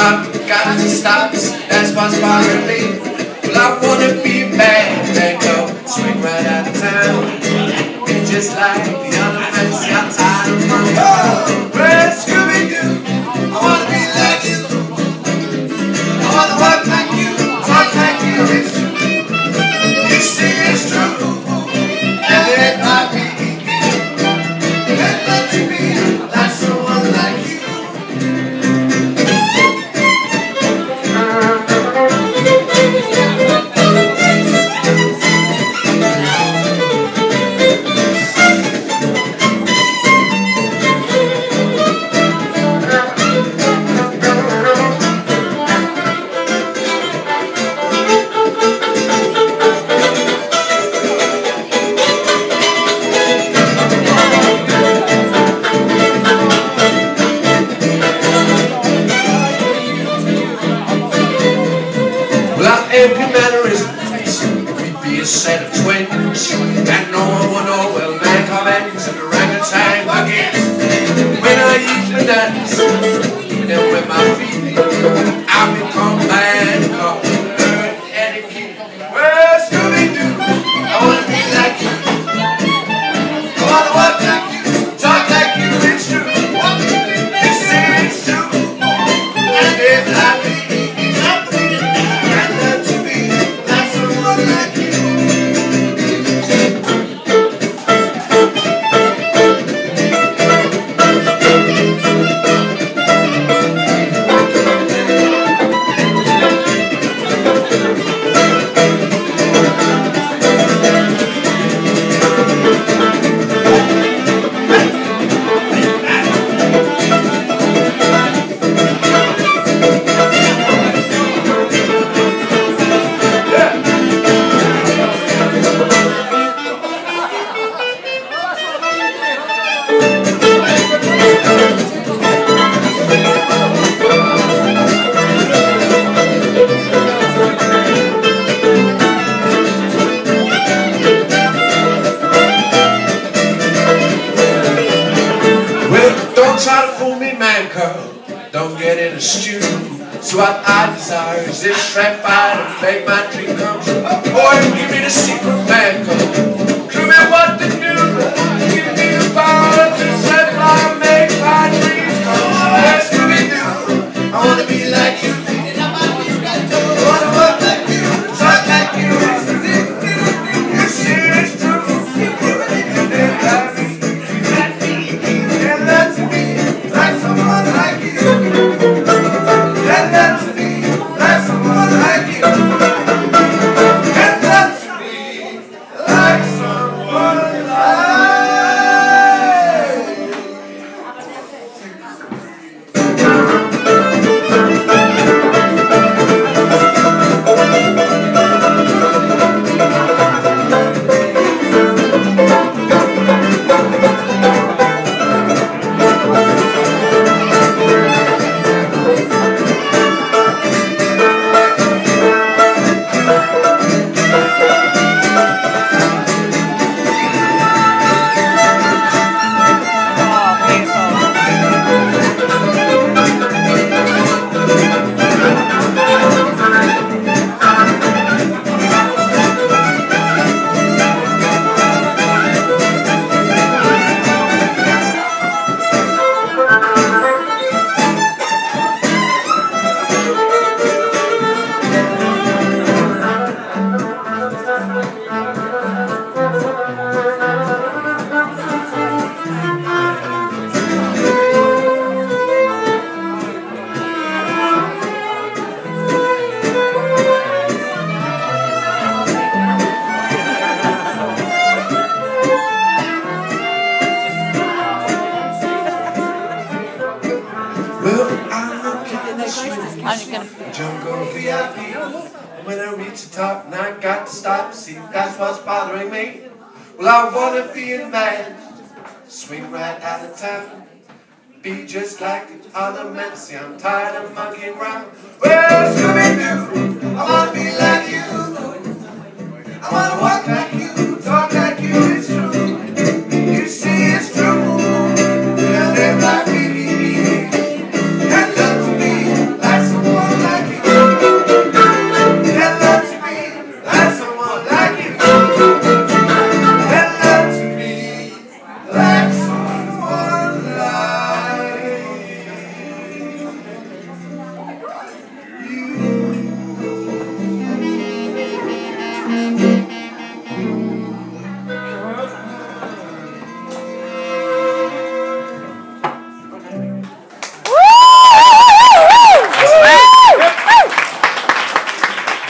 I've got to stop, that's what's bothering me. Well, I wanna be bad, let go, swing right out of town. Be just like the other men, see I'm tired of money. Oh, well, Scooby-Doo, I wanna be like you. I wanna walk like you, talk like you, it's true. You see it's true, and it might be easy. Let love to be like someone like you. Every mannerism we'd be a set of twins, and no one would know, well, man, come back and orangutan again. When I eat bananas, and then with my feet, I become mad, etiquette. Well, Scooby-Doo, I wanna be like you. I wanna walk like you, talk like you, it's true. You say it's true, and if I be try to fool me, man, cuz don't get in a stew. So what I desire is this trap fire to make my dream come true. Boy, give me the secret, man, cuz prove me what to do. Give me the power to set fire, make my dreams come true. Yes, Scooby-Doo, I wanna be like you. I wanna walk like you, talk like you. You see it's true. Someone like you. Let that to be like someone like you. Let that to be like someone Jungle VIP. When I reach the top and I got to stop, see that's what's bothering me. Well, I wanna be a man, swing right out of town, be just like the other men. See, I'm tired of monkeying around. Well, Scooby-Doo,